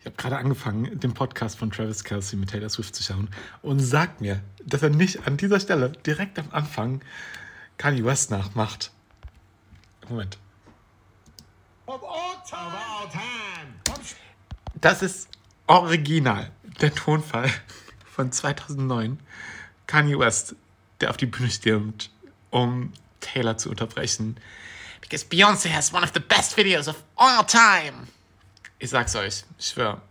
habe gerade angefangen, den Podcast von Travis Kelce mit Taylor Swift zu schauen und sagt mir, dass er nicht an dieser Stelle direkt am Anfang Kanye West nachmacht. Moment. Of all time. Das ist original der Tonfall von 2009. Kanye West, der auf die Bühne stürmt, um Taylor zu unterbrechen. Because Beyoncé has one of the best videos of all time. Ich sag's euch, ich schwör,